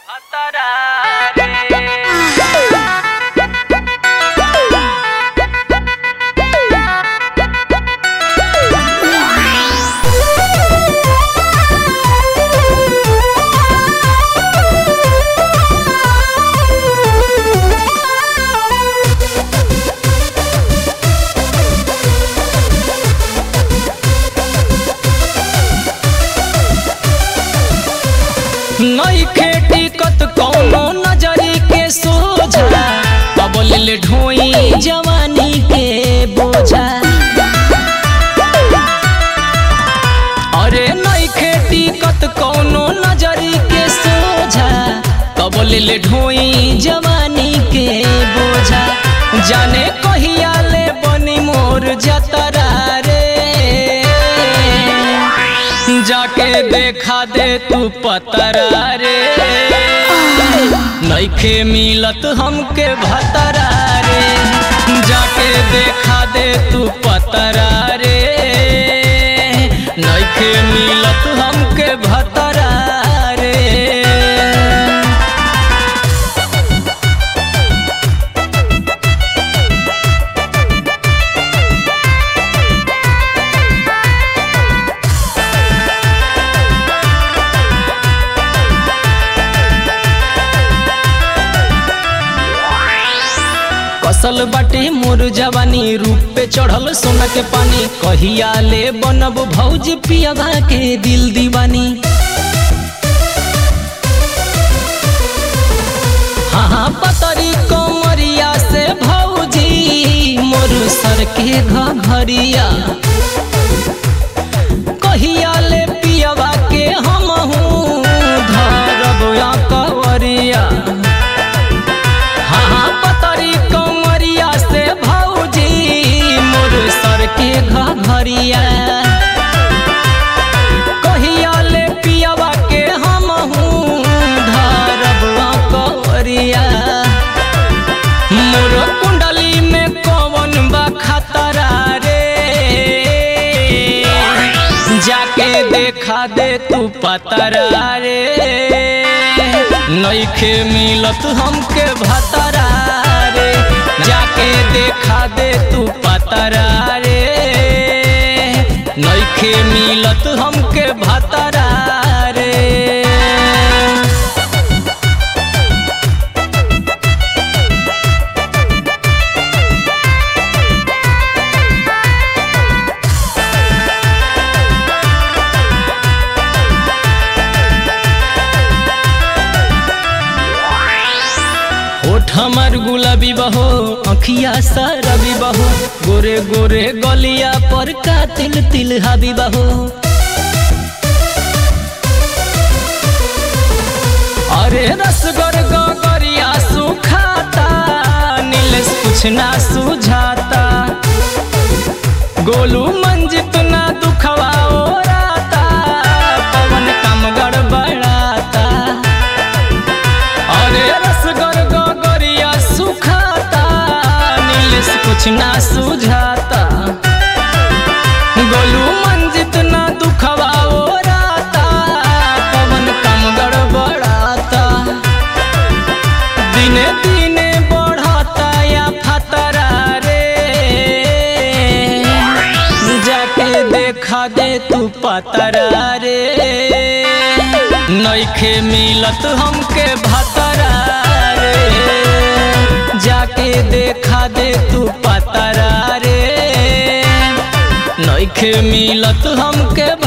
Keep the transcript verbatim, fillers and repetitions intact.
नइखे टिकत कौनो नजरी के सोझा अबले ढोई जवानी के बोझा। अरे नइखे टिकत कौनो नजरी के सोझा अबले ढोई जवानी के बोझा। जाने कहिया ले बनी मोर जतरा रे जाके देखा दे तू पतरा रे नइखे मिलत हमके भतरा रे जाके देखा दे तू पतरा रे नइखे मिलत हमके भतरा रे। कसल बाटे मोर जवानी रूप पे चढ़ल सोना के पानी कहिया ले बनब भौज पियवा के दिल दीवानी। हाँ हाँ पतरी कमरिया से भौजी मोर सर के घघरिया कहिया ले पियवा के हमहू धरब या कवरिया। के घघरिया कहिया ले पियवा के हमहू धरबा कवरिया। मोर कुंडली में कौन बा खतरा रे जाके देखा दे तू पतरा रे नइखे मिलत हमके भतरा रे जाके देखा दे तू पतरा रे नइखे मिलत हमके भतरा रे। हमार गुलाबी बहो अखिया सरबी बहो गोरे गोरे गलिया पर का तिल तिल हाबी बहो। अरे रसगर गगरिया सुखाता नीलेश कुछ ना सुझाता गोलू मंजित ना दुखवा ओराता पवन काम गड़बड़ाता। अरे रसगर कुछ ना सुझाता गोलू मंजित ना दुखवा ओराता पवन कम गड़बड़ाता। दिने दिने बढ़ता या फतरा रे जाके देखा दे तू पतरा रे नइखे मिलत हमके भतरा रे जाके देखा दे तू पतरा रे नइखे मिलत हमके